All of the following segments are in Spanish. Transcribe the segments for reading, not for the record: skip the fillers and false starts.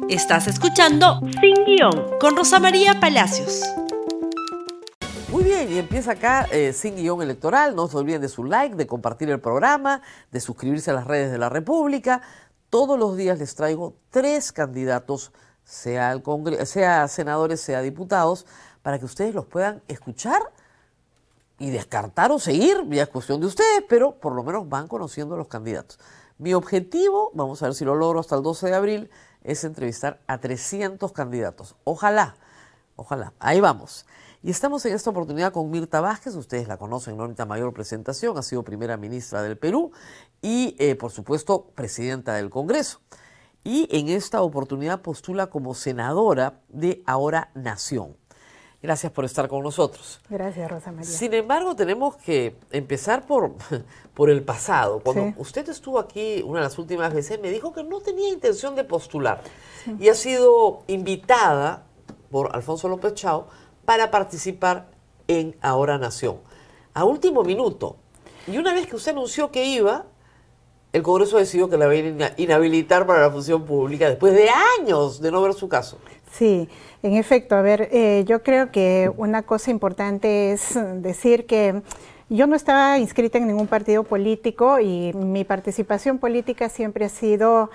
Estás escuchando Sin Guión con Rosa María Palacios. Muy bien, y empieza acá Sin Guión Electoral. No se olviden de su like, de compartir el programa, de suscribirse a las redes de la República. Todos los días les traigo 3 candidatos, sea senadores, sea diputados, para que ustedes los puedan escuchar y descartar o seguir, ya es cuestión de ustedes, pero por lo menos van conociendo a los candidatos. Mi objetivo, vamos a ver si lo logro hasta el 12 de abril, es entrevistar a 300 candidatos. Ojalá, ahí vamos. Y estamos en esta oportunidad con Mirta Vázquez, ustedes la conocen, no necesita mayor presentación, ha sido primera ministra del Perú y, por supuesto, presidenta del Congreso. Y en esta oportunidad postula como senadora de Ahora Nación. Gracias por estar con nosotros. Gracias, Rosa María. Sin embargo, tenemos que empezar por el pasado. Cuando usted estuvo aquí una de las últimas veces, me dijo que no tenía intención de postular. Sí. Y ha sido invitada por Alfonso López Chao para participar en Ahora Nación. A último minuto. Y una vez que usted anunció que iba, el Congreso decidió que la iba a inhabilitar para la función pública después de años de no ver su caso. Sí, en efecto, a ver, yo creo que una cosa importante es decir que yo no estaba inscrita en ningún partido político y mi participación política siempre ha sido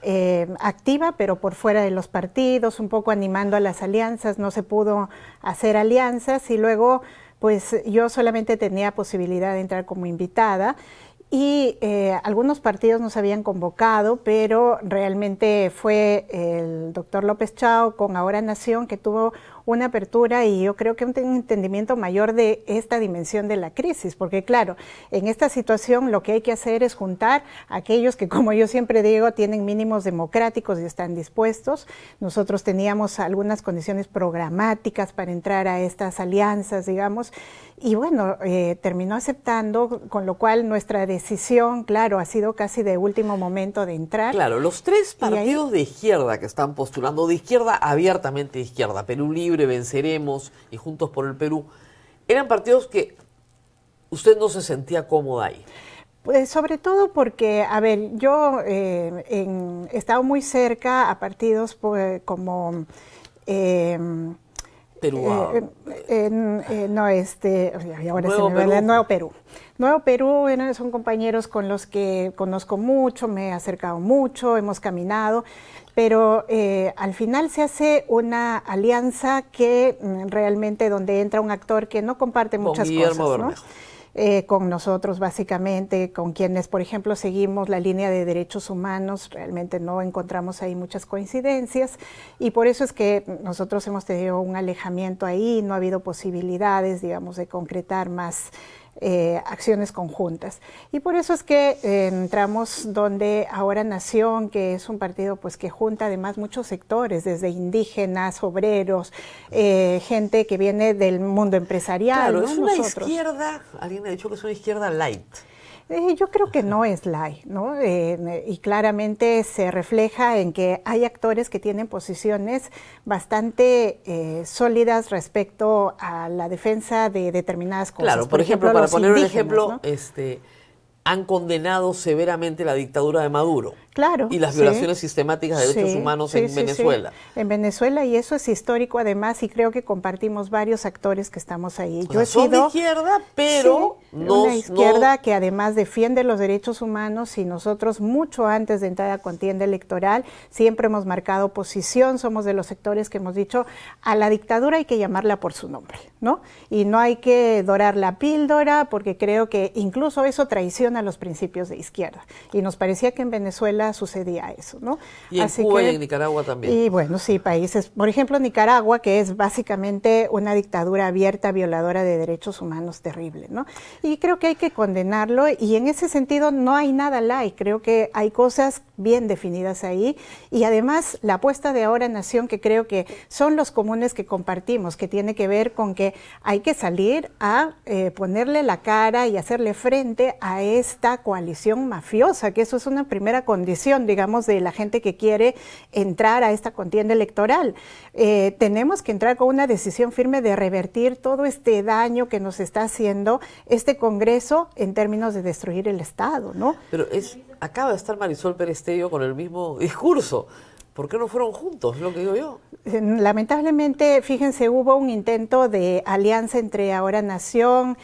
activa, pero por fuera de los partidos, un poco animando a las alianzas. No se pudo hacer alianzas y luego pues yo solamente tenía posibilidad de entrar como invitada. Y algunos partidos nos habían convocado, pero realmente fue el doctor López Chao con Ahora Nación que tuvo una apertura y yo creo que un entendimiento mayor de esta dimensión de la crisis, porque claro, en esta situación lo que hay que hacer es juntar a aquellos que, como yo siempre digo, tienen mínimos democráticos y están dispuestos. Nosotros teníamos algunas condiciones programáticas para entrar a estas alianzas, digamos, y bueno, terminó aceptando, con lo cual nuestra decisión, claro, ha sido casi de último momento de entrar. Claro, los 3 partidos de izquierda que están postulando, de izquierda, abiertamente de izquierda, Perú Libre, Venceremos y Juntos por el Perú, eran partidos que usted no se sentía cómoda ahí. Pues sobre todo porque, a ver, yo he estado muy cerca a partidos como Perú. Nuevo Perú. Nuevo Perú, bueno, son compañeros con los que conozco mucho, me he acercado mucho, hemos caminado, pero al final se hace una alianza que realmente donde entra un actor que no comparte muchas cosas, ¿no? Con nosotros básicamente, con quienes, por ejemplo, seguimos la línea de derechos humanos, realmente no encontramos ahí muchas coincidencias y por eso es que nosotros hemos tenido un alejamiento ahí, no ha habido posibilidades, digamos, de concretar más acciones conjuntas. Y por eso es que entramos donde Ahora Nación, que es un partido pues que junta además muchos sectores, desde indígenas, obreros, gente que viene del mundo empresarial. Claro, ¿no? es una izquierda, alguien me ha dicho que es una izquierda light. Yo creo que no es light, ¿no? Y claramente se refleja en que hay actores que tienen posiciones bastante sólidas respecto a la defensa de determinadas cosas. Claro, por ejemplo, para poner un ejemplo, ¿no? Han condenado severamente la dictadura de Maduro. Claro. Y las violaciones sistemáticas de derechos humanos en Venezuela. Sí. En Venezuela, y eso es histórico además, y creo que compartimos varios actores que estamos ahí. Yo he sido de izquierda, pero una izquierda que además defiende los derechos humanos y nosotros mucho antes de entrar a contienda electoral siempre hemos marcado posición, somos de los sectores que hemos dicho a la dictadura hay que llamarla por su nombre, ¿no? Y no hay que dorar la píldora porque creo que incluso eso traiciona los principios de izquierda. Y nos parecía que en Venezuela sucedía eso, ¿no? Y en Cuba y en Nicaragua también. Y bueno, sí, países, por ejemplo Nicaragua, que es básicamente una dictadura abierta, violadora de derechos humanos terrible, ¿no? Y creo que hay que condenarlo y en ese sentido no hay nada light, creo que hay cosas bien definidas ahí y además la apuesta de Ahora Nación que creo que son los comunes que compartimos, que tiene que ver con que hay que salir a ponerle la cara y hacerle frente a esta coalición mafiosa, que eso es una primera condición, digamos, de la gente que quiere entrar a esta contienda electoral. Tenemos que entrar con una decisión firme de revertir todo este daño que nos está haciendo este Congreso en términos de destruir el Estado, ¿no? Pero acaba de estar Marisol Pérez Tello con el mismo discurso. ¿Por qué no fueron juntos? Es lo que digo yo. Lamentablemente, fíjense, hubo un intento de alianza entre Ahora Nación,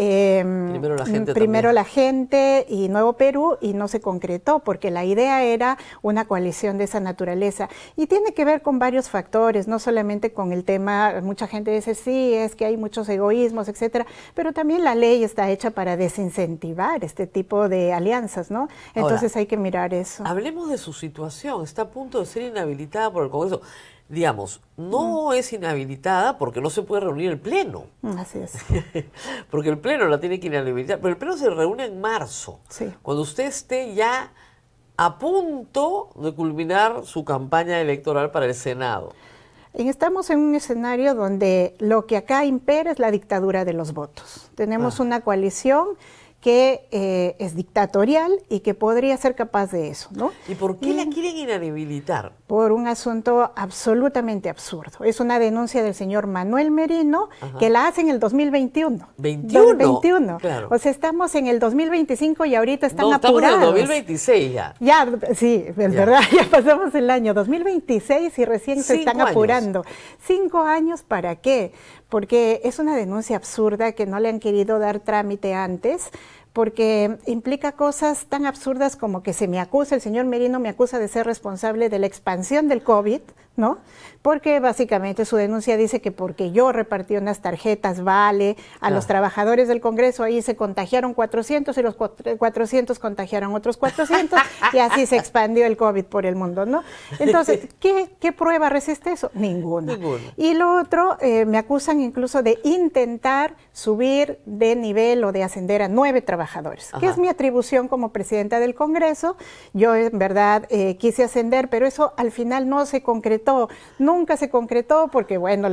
primero la gente y Nuevo Perú, y no se concretó porque la idea era una coalición de esa naturaleza y tiene que ver con varios factores, no solamente con el tema, mucha gente dice sí, es que hay muchos egoísmos, etcétera, pero también la ley está hecha para desincentivar este tipo de alianzas, ¿no? Entonces hay que mirar eso. Hablemos de su situación, está a punto de ser inhabilitada por el Congreso. Digamos, no es inhabilitada porque no se puede reunir el Pleno. Así es. Porque el Pleno la tiene que inhabilitar. Pero el Pleno se reúne en marzo. Sí. Cuando usted esté ya a punto de culminar su campaña electoral para el Senado. Estamos en un escenario donde lo que acá impera es la dictadura de los votos. Tenemos una coalición que es dictatorial y que podría ser capaz de eso, ¿no? ¿Y por qué la quieren inhabilitar? Por un asunto absolutamente absurdo. Es una denuncia del señor Manuel Merino, que la hace en el 2021. ¿21? Claro. O sea, estamos en el 2025 y ahorita están apurados. Estamos en el 2026 ya. Ya, sí, es verdad, ya pasamos el año 2026 y recién se están apurando. 5 años, ¿para qué? Porque es una denuncia absurda que no le han querido dar trámite antes, porque implica cosas tan absurdas como que el señor Merino me acusa de ser responsable de la expansión del COVID, ¿no? Porque básicamente su denuncia dice que porque yo repartí unas tarjetas Vale a los trabajadores del Congreso, ahí se contagiaron 400 y los 400 contagiaron otros 400 y así se expandió el COVID por el mundo, ¿no? Entonces, ¿qué prueba resiste eso? Ninguna. Y lo otro, me acusan incluso de intentar subir de nivel o de ascender a 9 trabajadores, que es mi atribución como presidenta del Congreso. Yo en verdad quise ascender, pero eso al final no se concretó, nunca se concretó porque bueno,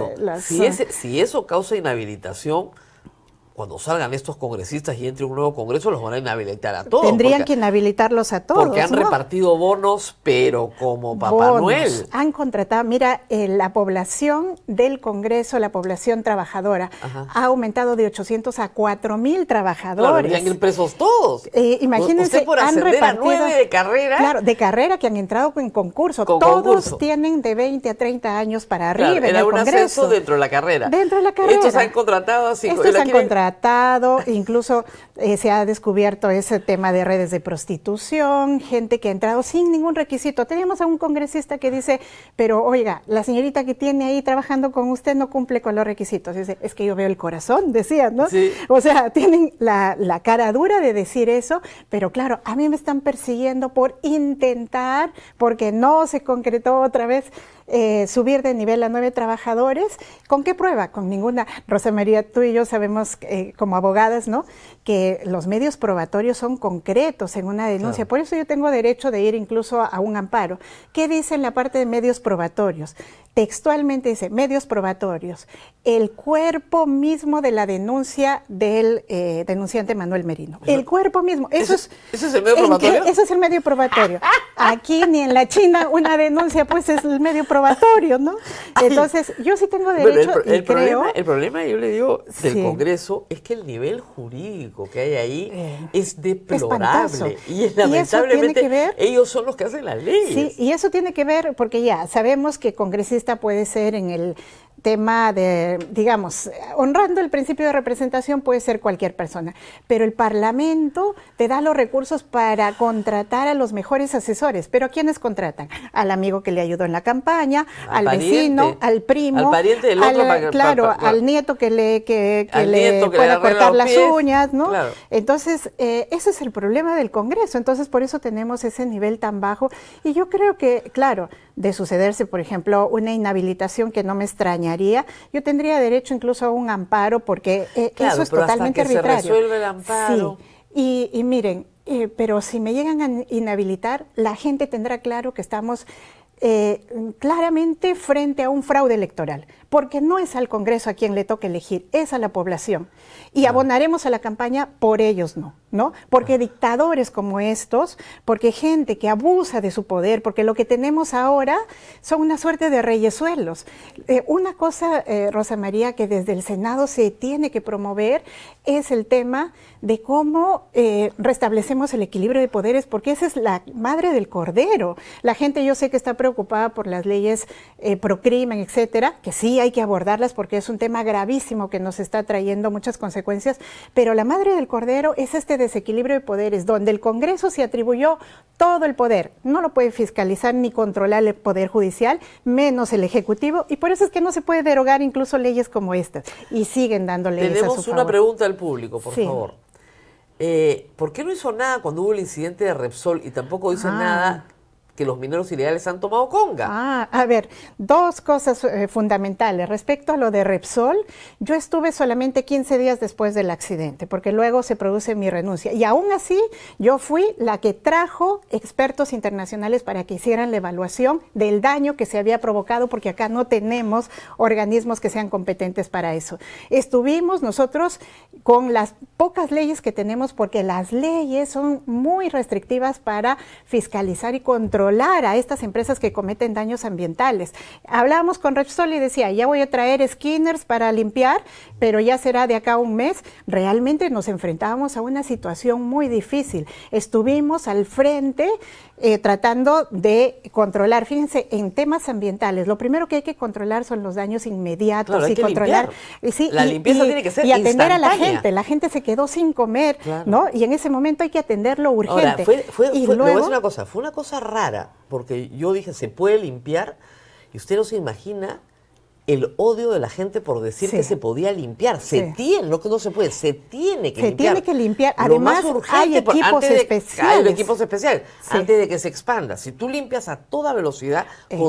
si eso causa inhabilitación, cuando salgan estos congresistas y entre un nuevo Congreso, los van a inhabilitar a todos. Tendrían que inhabilitarlos a todos, porque han repartido bonos, pero como Papá Noel. Han contratado, mira, la población del Congreso, la población trabajadora, ha aumentado de 800 a 4,000 trabajadores. Claro, deberían ir presos todos. Imagínense, usted por ascender a 9 de carrera. Claro, de carrera que han entrado en concurso. Todos tienen de 20 a 30 años para arriba en el Congreso. Era un ascenso dentro de la carrera. Dentro de la carrera. Estos han contratado así. Incluso se ha descubierto ese tema de redes de prostitución, gente que ha entrado sin ningún requisito. Teníamos a un congresista que dice, pero oiga, la señorita que tiene ahí trabajando con usted no cumple con los requisitos. Dice, es que yo veo el corazón, decía, ¿no? Sí. O sea, tienen la cara dura de decir eso, pero claro, a mí me están persiguiendo por intentar, porque no se concretó otra vez, subir de nivel a 9 trabajadores. ¿Con qué prueba? Con ninguna. Rosa María, tú y yo sabemos como abogadas, ¿no?, que los medios probatorios son concretos en una denuncia. Claro. Por eso yo tengo derecho de ir incluso a un amparo. ¿Qué dice en la parte de medios probatorios? Textualmente dice, medios probatorios, el cuerpo mismo de la denuncia del denunciante Manuel Merino. El cuerpo mismo. ¿Ese es el medio probatorio? Ese es el medio probatorio. Aquí ni en la China una denuncia pues es el medio probatorio, ¿no? Entonces, yo sí tengo derecho el problema, yo le digo, del Congreso es que el nivel jurídico que hay ahí es deplorable. Y lamentablemente ellos son los que hacen las leyes. Sí, y eso tiene que ver, porque ya sabemos que congresista puede ser en el tema de, digamos, honrando el principio de representación puede ser cualquier persona, pero el Parlamento te da los recursos para contratar a los mejores asesores. ¿Pero a quiénes contratan? Al amigo que le ayudó en la campaña, al vecino, al primo, al pariente del otro, al nieto que le pueda cortar las uñas, ¿no? Claro. Entonces, ese es el problema del Congreso. Entonces, por eso tenemos ese nivel tan bajo. Y yo creo que, claro, de sucederse, por ejemplo, una inhabilitación, que no me extrañaría, yo tendría derecho incluso a un amparo, porque eso es totalmente arbitrario. Se resuelve el amparo. Sí. Y miren, pero si me llegan a inhabilitar, la gente tendrá claro que estamos claramente frente a un fraude electoral, porque no es al Congreso a quien le toca elegir, es a la población. Y abonaremos a la campaña por ellos, no. ¿no? Porque dictadores como estos, porque gente que abusa de su poder, porque lo que tenemos ahora son una suerte de reyesuelos. Una cosa, Rosa María, que desde el Senado se tiene que promover es el tema de cómo restablecemos el equilibrio de poderes, porque esa es la madre del cordero. La gente, yo sé que está preocupada por las leyes pro crimen, etcétera, que sí hay que abordarlas porque es un tema gravísimo que nos está trayendo muchas consecuencias, pero la madre del cordero es este desequilibrio de poderes, donde el Congreso se atribuyó todo el poder. No lo puede fiscalizar ni controlar el Poder Judicial, menos el Ejecutivo, y por eso es que no se puede derogar incluso leyes como estas, y siguen dando leyes a su favor. Tenemos una pregunta del público, por favor. ¿Por qué no hizo nada cuando hubo el incidente de Repsol y tampoco dice nada que los mineros ilegales han tomado conga? A ver, dos cosas fundamentales. Respecto a lo de Repsol, yo estuve solamente 15 días después del accidente, porque luego se produce mi renuncia. Y aún así, yo fui la que trajo expertos internacionales para que hicieran la evaluación del daño que se había provocado, porque acá no tenemos organismos que sean competentes para eso. Estuvimos nosotros con las pocas leyes que tenemos, porque las leyes son muy restrictivas para fiscalizar y controlar a estas empresas que cometen daños ambientales. Hablábamos con Repsol y decía, ya voy a traer skinners para limpiar, pero ya será de acá a un mes. Realmente nos enfrentábamos a una situación muy difícil. Estuvimos al frente tratando de controlar. Fíjense, en temas ambientales, lo primero que hay que controlar son los daños inmediatos. Claro, hay y que controlar. Sí, la limpieza tiene que ser y atender a la instantánea. gente. La gente se quedó sin comer, claro, ¿no? Y en ese momento hay que atenderlo urgente. Ahora, y le voy a luego, decir una cosa, fue una cosa rara, porque yo dije, se puede limpiar, y usted no se imagina el odio de la gente por decir que se podía limpiar. Se tiene, no que no se puede, se tiene que limpiar. Se tiene que limpiar. Lo Además, más urgente, hay equipos especiales. Hay equipos especiales, antes de que se expanda. Si tú limpias a toda velocidad,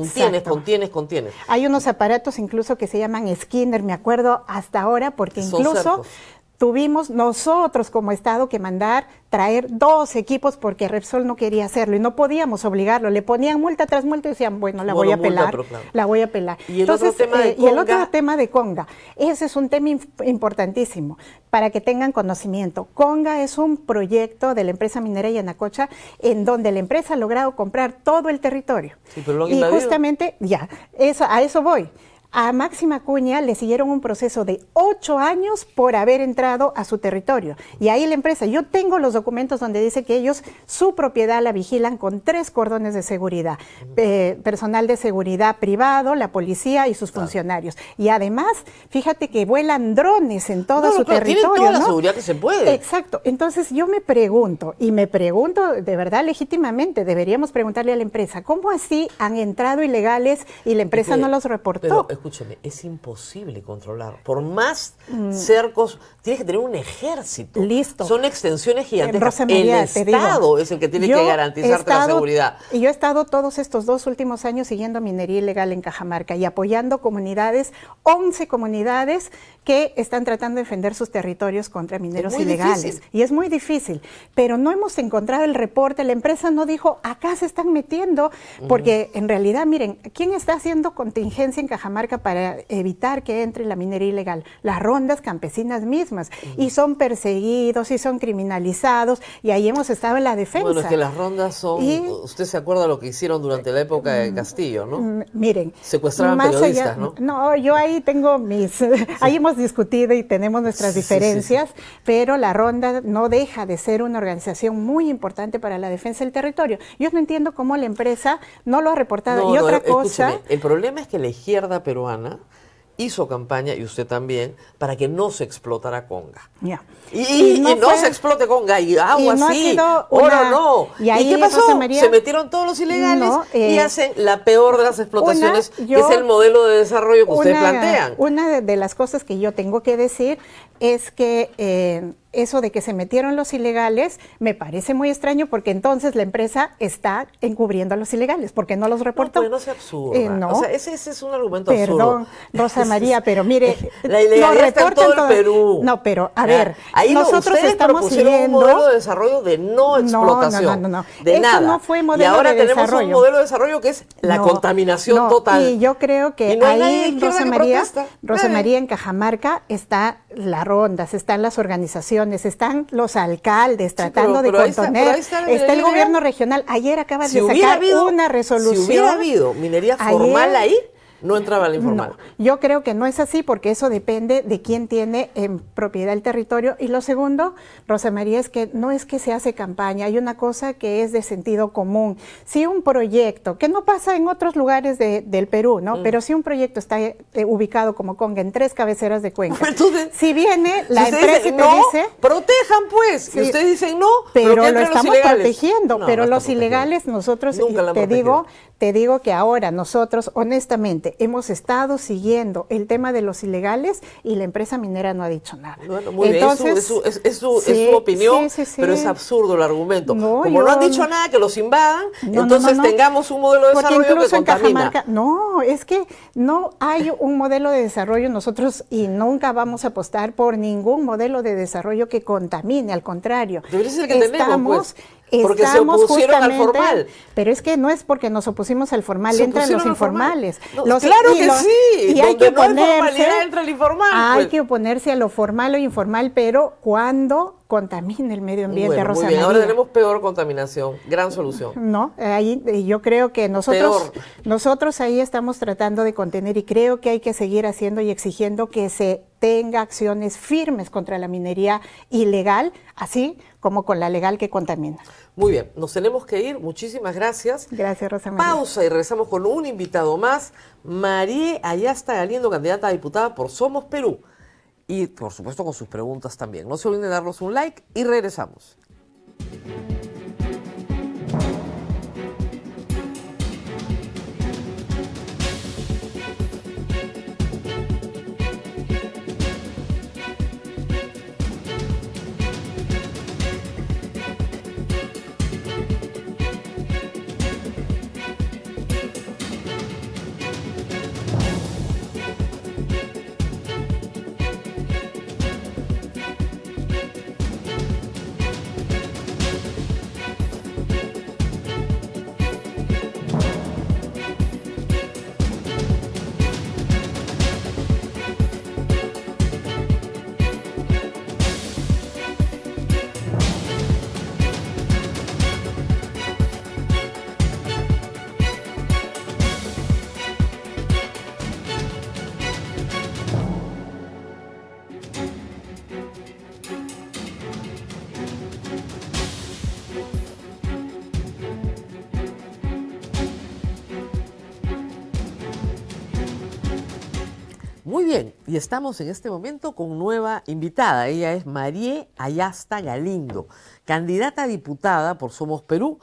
contienes. Hay unos aparatos incluso que se llaman Skinner, me acuerdo hasta ahora, porque Son incluso cercos. tuvimos nosotros como Estado que traer 2 equipos porque Repsol no quería hacerlo y no podíamos obligarlo. Le ponían multa tras multa y decían, bueno, la voy a pelar. Claro. La voy a pelar. Y el otro tema de y el otro conga. tema de conga. Ese es un tema importantísimo para que tengan conocimiento. Conga es un proyecto de la empresa minera Yanacocha en donde la empresa ha logrado comprar todo el territorio. Sí, pero lo han y invadido. justamente, a eso voy. A Máxima Acuña le siguieron un proceso de 8 años por haber entrado a su territorio. Y ahí la empresa, yo tengo los documentos donde dice que ellos su propiedad la vigilan con 3 cordones de seguridad. Personal de seguridad privado, la policía y sus funcionarios. Y además, fíjate que vuelan drones en todo su territorio. Tienen toda la ¿no? seguridad que se puede. Exacto. Entonces yo me pregunto de verdad legítimamente, deberíamos preguntarle a la empresa, ¿cómo así han entrado ilegales y la empresa no los reportó? Pero escúcheme, es imposible controlar. Por más cercos, tienes que tener un ejército. Listo. Son extensiones gigantescas. Rosa María, el Estado es el que tiene que garantizarte la seguridad. Y yo he estado todos estos 2 últimos años siguiendo minería ilegal en Cajamarca y apoyando comunidades, 11 comunidades que están tratando de defender sus territorios contra mineros ilegales. Difícil. Y es muy difícil, pero no hemos encontrado el reporte, la empresa no dijo, acá se están metiendo, porque en realidad, miren, ¿quién está haciendo contingencia en Cajamarca para evitar que entre la minería ilegal? Las rondas campesinas mismas, y son perseguidos, y son criminalizados, y ahí hemos estado en la defensa. Bueno, es que las rondas son, usted se acuerda lo que hicieron durante la época de Castillo, ¿no? Miren. Secuestraban periodistas, ¿no? No, yo ahí tengo ahí hemos discutido y tenemos nuestras diferencias, pero la Ronda no deja de ser una organización muy importante para la defensa del territorio. Yo no entiendo cómo la empresa no lo ha reportado. Y otra cosa... Escúcheme, el problema es que la izquierda peruana hizo campaña, y usted también, para que no se explotara conga. Yeah. Y no se explote conga, y agua no sí, oro no. ¿Y qué pasó? Rosa María, se metieron todos los ilegales y hacen la peor de las explotaciones, que yo, es el modelo de desarrollo que ustedes plantean. Una de las cosas que yo tengo que decir es que eso de que se metieron los ilegales me parece muy extraño, porque entonces la empresa está encubriendo a los ilegales, porque no los reportó. No, pues no sea absurdo. No. O sea, ese es un argumento absurdo. Perdón, Rosa María, pero mire, la ilegalidad está en todo el Perú. No, pero a ver, ahí nosotros estamos siguiendo un modelo de desarrollo de no explotación. No. De Eso nada. no fue modelo y ahora de tenemos desarrollo. un modelo de desarrollo que es la contaminación total. Y yo creo que y no hay nadie ahí de izquierda que protesta. Rosa María en Cajamarca está las rondas, están las organizaciones, están los alcaldes tratando de contener, está el gobierno regional. Ayer acaban de sacar una resolución. Si hubiera habido minería formal ahí, no entraba la informal. No, yo creo que no es así porque eso depende de quién tiene en propiedad el territorio. Y lo segundo, Rosa María, es que no es que se hace campaña, hay una cosa que es de sentido común. Si un proyecto, que no pasa en otros lugares del Perú, ¿no? Pero si un proyecto está ubicado como Conga en 3 cabeceras de Cuenca, entonces, si viene la empresa y te dice... protejan pues, sí, y ustedes dicen no, pero lo estamos protegiendo, no, pero los ilegales nosotros, te digo que ahora nosotros, honestamente, hemos estado siguiendo el tema de los ilegales y la empresa minera no ha dicho nada. Bueno, muy entonces, bien, es su opinión, pero es absurdo el argumento. No, como no han dicho nada, que los invadan, entonces tengamos un modelo de desarrollo que contamina. No, es que no hay un modelo de desarrollo nosotros y nunca vamos a apostar por ningún modelo de desarrollo que contamine, al contrario. Debería ser el que tenemos, pues. Porque se opusieron al formal. Pero es que no es porque nos opusimos al formal, entran los informales. No, claro que sí, y hay que oponerse, entra el informal. Hay que oponerse a lo formal o informal, pero cuando contamine el medio ambiente, Rosa muy bien. María. Ahora tenemos peor contaminación, gran solución. No, ahí yo creo que nosotros ahí estamos tratando de contener y creo que hay que seguir haciendo y exigiendo que se tenga acciones firmes contra la minería ilegal, así como con la legal que contamina. Muy bien, nos tenemos que ir. Muchísimas gracias. Gracias, Rosa María. Pausa y regresamos con un invitado más, María Ayasta Galindo, candidata a diputada por Somos Perú. Y, por supuesto, con sus preguntas también. No se olviden de darnos un like y regresamos. Muy bien, y estamos en este momento con nueva invitada. Ella es María Ayasta Galindo, candidata a diputada por Somos Perú,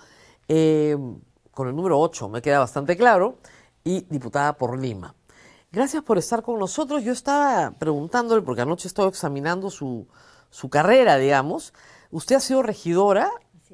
con el número 8, me queda bastante claro, y diputada por Lima. Gracias por estar con nosotros. Yo estaba preguntándole, porque anoche estaba examinando su carrera, digamos. Usted ha sido regidora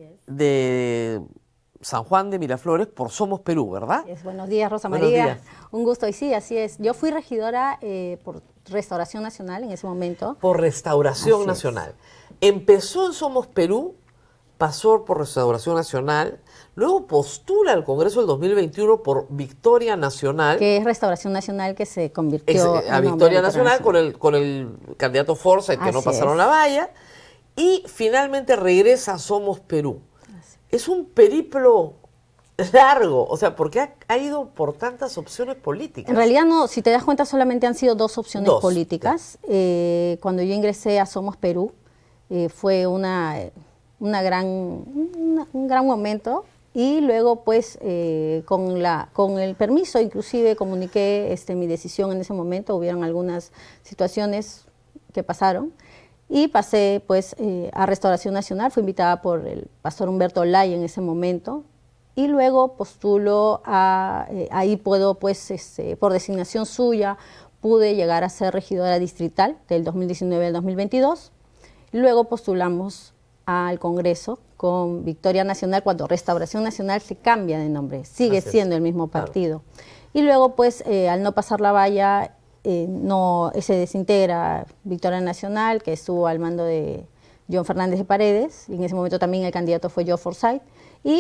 de San Juan de Miraflores por Somos Perú, ¿verdad? Buenos días, Rosa María. Buenos días. Un gusto. Y sí, así es. Yo fui regidora por Restauración Nacional en ese momento. Por Restauración Nacional. Empezó en Somos Perú, pasó por Restauración Nacional, luego postula al Congreso del 2021 por Victoria Nacional. Que es Restauración Nacional que se convirtió a Victoria Nacional con el candidato Forsyth, que no pasaron la valla, y finalmente regresa a Somos Perú. Es un periplo largo, o sea, porque ha ido por tantas opciones políticas. En realidad no, si te das cuenta solamente han sido 2 opciones políticas. Cuando yo ingresé a Somos Perú fue un gran momento y luego pues con el permiso inclusive comuniqué mi decisión en ese momento. Hubieron algunas situaciones que pasaron. Y pasé pues a Restauración Nacional, fui invitada por el pastor Humberto Olaya en ese momento, y luego postulo ahí puedo pues por designación suya, pude llegar a ser regidora distrital del 2019 al 2022, y luego postulamos al Congreso con Victoria Nacional cuando Restauración Nacional se cambia de nombre, sigue siendo el mismo partido. Claro. Y luego pues al no pasar la valla, se desintegra Victoria Nacional, que estuvo al mando de John Fernández de Paredes, y en ese momento también el candidato fue Joe Forsyth, y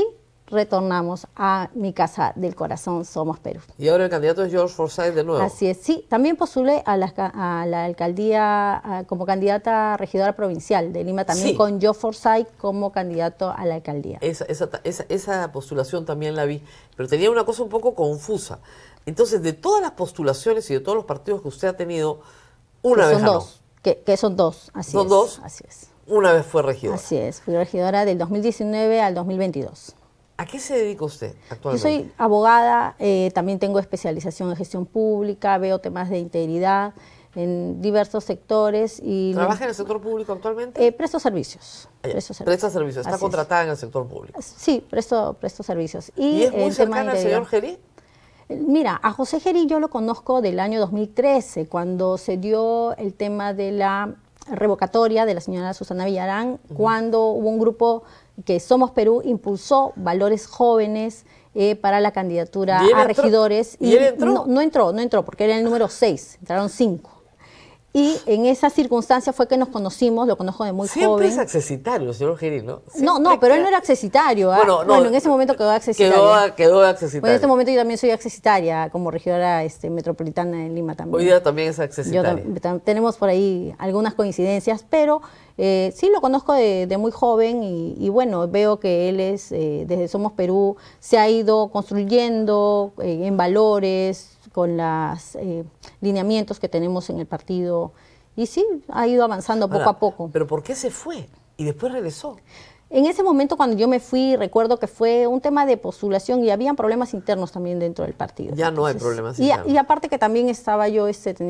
retornamos a mi casa del corazón, Somos Perú. Y ahora el candidato es George Forsyth de nuevo. Así es, sí. También postulé a la alcaldía como candidata regidora provincial de Lima, también Sí. con George Forsyth como candidato a la alcaldía. Esa postulación también la vi, pero tenía una cosa un poco confusa. Entonces, de todas las postulaciones y de todos los partidos que usted ha tenido, una vez son ganó. dos, que son dos, así ¿Son es. dos? Así es. Una vez fue regidora. Así es, fui regidora del 2019 al 2022. ¿A qué se dedica usted Yo actualmente? soy abogada, también tengo especialización en gestión pública, veo temas de integridad en diversos sectores. Y ¿Trabaja en el sector público actualmente? presto servicios. Ah, ya. Presto servicios. Presta servicios, está Así es. contratada en el sector público. Sí, presto servicios. ¿Y es muy en tema cercana de al señor integridad. Gerí? Mira, a José Gerí yo lo conozco del año 2013, cuando se dio el tema de la revocatoria de la señora Susana Villarán, cuando hubo un grupo que Somos Perú impulsó valores jóvenes para la candidatura ¿Y él a entró? regidores. ¿Y él entró? No entró, porque era el número 6, entraron 5. Y en esa circunstancia fue que nos conocimos, lo conozco de muy Siempre joven. es accesitario el señor Gerí, ¿no? No, Siempre pero él queda- no era accesitario. Bueno, no, en ese momento quedó accesitario. Quedó accesitario. Bueno, en este momento yo también soy accesitaria como regidora metropolitana en Lima también. Hoy día también es Yo accesitario. tenemos por ahí algunas coincidencias, pero sí lo conozco de muy joven y bueno, veo que él es, desde Somos Perú, se ha ido construyendo en valores, con los lineamientos que tenemos en el partido y sí, ha ido avanzando poco Ahora, a poco. ¿pero por qué se fue? Y después regresó. En ese momento cuando yo me fui, recuerdo que fue un tema de postulación y habían problemas internos también dentro del partido. Ya no hay problemas internos. Y aparte que también estaba yo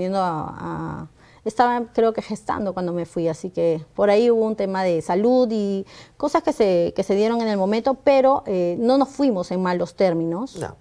estaba creo que gestando cuando me fui, así que por ahí hubo un tema de salud y cosas que se dieron en el momento, pero no nos fuimos en malos términos. No,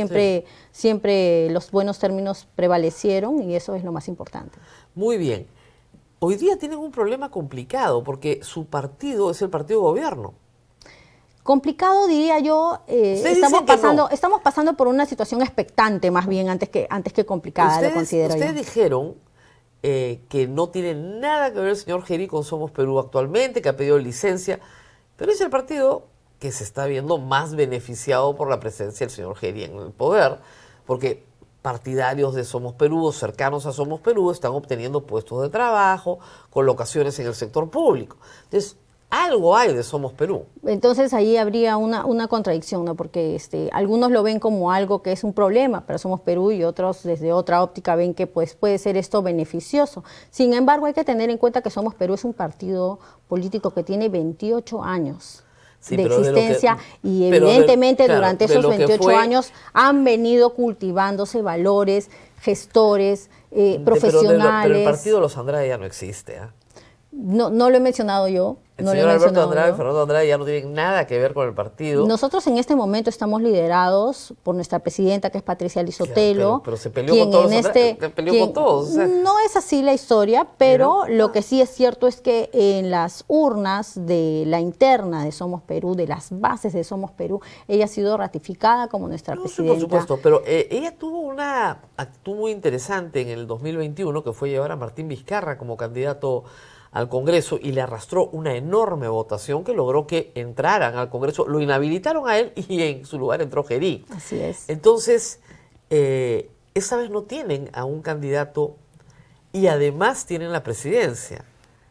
Siempre los buenos términos prevalecieron y eso es lo más importante. Muy bien. Hoy día tienen un problema complicado porque su partido es el partido gobierno. Complicado, diría yo. Estamos pasando por una situación expectante más bien antes que complicada, lo considero Ustedes yo. dijeron que no tiene nada que ver el señor Gerí con Somos Perú actualmente, que ha pedido licencia, pero es el partido que se está viendo más beneficiado por la presencia del señor Gerí en el poder, porque partidarios de Somos Perú o cercanos a Somos Perú están obteniendo puestos de trabajo, colocaciones en el sector público. Entonces, algo hay de Somos Perú. Entonces ahí habría una contradicción, ¿no? Porque algunos lo ven como algo que es un problema para Somos Perú y otros desde otra óptica ven que pues puede ser esto beneficioso. Sin embargo, hay que tener en cuenta que Somos Perú es un partido político que tiene 28 años. Sí, de pero de lo existencia que- y pero de- evidentemente claro, durante de esos lo que 28 fue- años han venido cultivándose valores, gestores, profesionales. Pero el partido de los Andrade ya no existe. ¿Ah? No lo he mencionado yo. El no lo he señor Alberto mencionado Andrade y yo. Fernando Andrade ya no tienen nada que ver con el partido. Nosotros en este momento estamos liderados por nuestra presidenta, que es Patricia Lizotelo. pero se peleó con todos los Andrade, se peleó con todos, o sea. No es así la historia, pero lo que sí es cierto es que en las urnas de la interna de Somos Perú, de las bases de Somos Perú, ella ha sido ratificada como nuestra No, sí, presidenta. por supuesto, pero ella tuvo una actitud muy interesante en el 2021, que fue llevar a Martín Vizcarra como candidato al Congreso y le arrastró una enorme votación que logró que entraran al Congreso. Lo inhabilitaron a él y en su lugar entró Gerí. Así es. Entonces, esta vez no tienen a un candidato y además tienen la presidencia.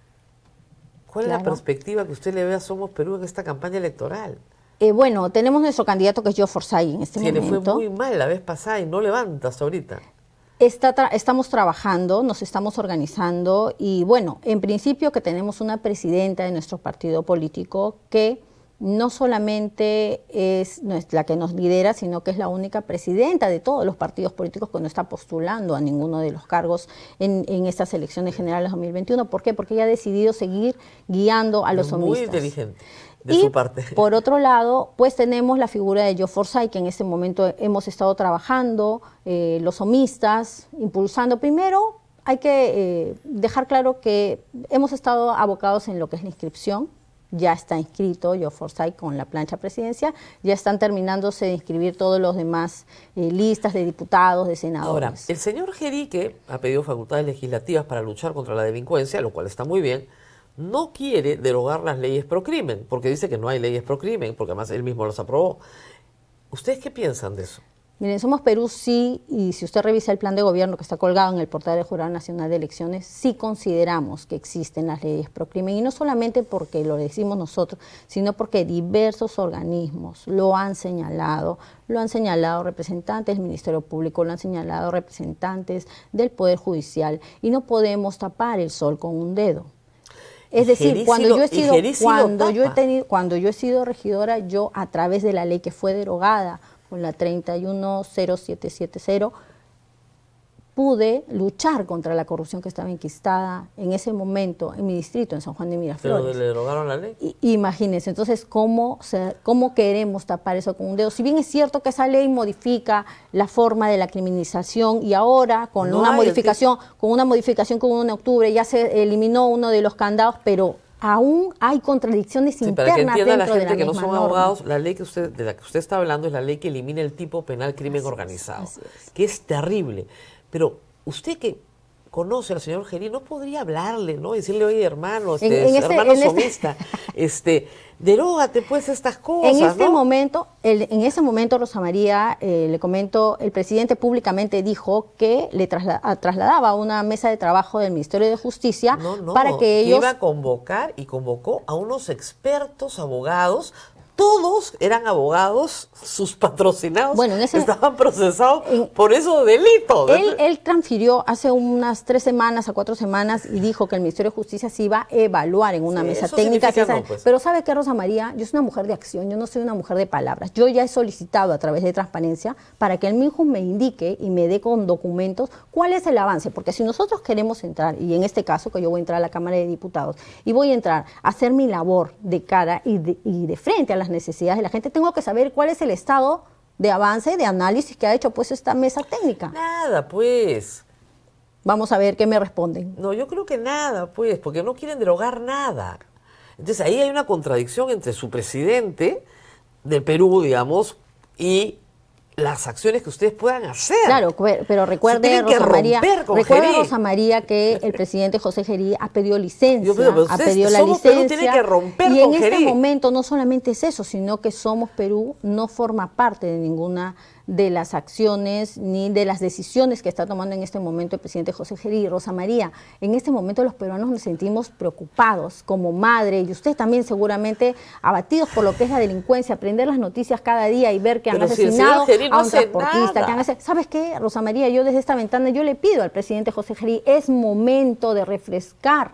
¿Cuál es la Claro. perspectiva que usted le ve a Somos Perú en esta campaña electoral? Bueno, tenemos nuestro candidato que es George Forsyth en este Sí, le momento. fue muy mal la vez pasada y no levanta hasta ahorita. Estamos trabajando, nos estamos organizando y bueno, en principio que tenemos una presidenta de nuestro partido político que no solamente es la que nos lidera, sino que es la única presidenta de todos los partidos políticos que no está postulando a ninguno de los cargos en estas elecciones generales 2021. ¿Por qué? Porque ella ha decidido seguir guiando a los Es muy somistas. inteligente de Y su parte. por otro lado, pues tenemos la figura de George Forsyth, que en este momento hemos estado trabajando, los somistas, impulsando. Primero, hay que dejar claro que hemos estado abocados en lo que es la inscripción. Ya está inscrito George Forsyth con la plancha presidencia, ya están terminándose de inscribir todos los demás listas de diputados, de senadores. Ahora, el señor Gerí, que ha pedido facultades legislativas para luchar contra la delincuencia, lo cual está muy bien, no quiere derogar las leyes pro crimen, porque dice que no hay leyes pro crimen, porque además él mismo las aprobó. ¿Ustedes qué piensan de eso? Miren, Somos Perú sí, y si usted revisa el plan de gobierno que está colgado en el portal del Jurado Nacional de Elecciones, sí consideramos que existen las leyes pro crimen, y no solamente porque lo decimos nosotros, sino porque diversos organismos lo han señalado representantes del Ministerio Público, lo han señalado representantes del Poder Judicial, y no podemos tapar el sol con un dedo. Es decir, cuando yo he sido regidora, yo a través de la ley que fue derogada con la 310770, pude luchar contra la corrupción que estaba enquistada en ese momento en mi distrito, en San Juan de Miraflores. ¿Pero le derogaron la ley? Imagínense, entonces, ¿cómo queremos tapar eso con un dedo? Si bien es cierto que esa ley modifica la forma de la criminalización, y ahora con una modificación con 1 de octubre ya se eliminó uno de los candados, pero aún hay contradicciones internas para que entienda dentro la gente de la que no misma son norma. abogados, la ley de la que usted está hablando es la ley que elimina el tipo penal crimen organizado, que es terrible. Pero usted que conoce al señor Gerí, no podría hablarle, ¿no? Decirle, oye, hermano, hermano somista, derógate pues estas cosas, En ese ¿no? momento, Rosa María, le comento, el presidente públicamente dijo que le trasladaba a una mesa de trabajo del Ministerio de Justicia para que ellos... iba a convocar y convocó a unos expertos abogados. Todos eran abogados, sus patrocinados estaban procesados por esos delitos. Él transfirió hace unas 3 semanas a 4 semanas y dijo que el Ministerio de Justicia se iba a evaluar en una mesa técnica. Pero ¿sabe qué, Rosa María? Yo soy una mujer de acción, yo no soy una mujer de palabras. Yo ya he solicitado a través de Transparencia para que el MINJUS me indique y me dé con documentos cuál es el avance. Porque si nosotros queremos entrar, y en este caso que yo voy a entrar a la Cámara de Diputados y voy a entrar a hacer mi labor de cara y de frente a las necesidades de la gente, tengo que saber cuál es el estado de avance, de análisis que ha hecho pues esta mesa técnica. Nada, pues. Vamos a ver qué me responden. No, yo creo que nada, pues, porque no quieren derogar nada. Entonces ahí hay una contradicción entre su presidente del Perú, digamos, y las acciones que ustedes puedan hacer. Claro, pero recuerde, Rosa María, que el presidente José Gerí ha pedido licencia, ha pedido la licencia, Perú tiene que romper y en con este Gerí. momento no solamente es eso, sino que Somos Perú no forma parte de ninguna de las acciones ni de las decisiones que está tomando en este momento el presidente José Gerí. Rosa María, en este momento los peruanos nos sentimos preocupados como madre, y usted también seguramente abatidos por lo que es la delincuencia, aprender las noticias cada día y ver que han asesinado a un transportista. ¿Sabes qué, Rosa María? Yo desde esta ventana yo le pido al presidente José Gerí, es momento de refrescar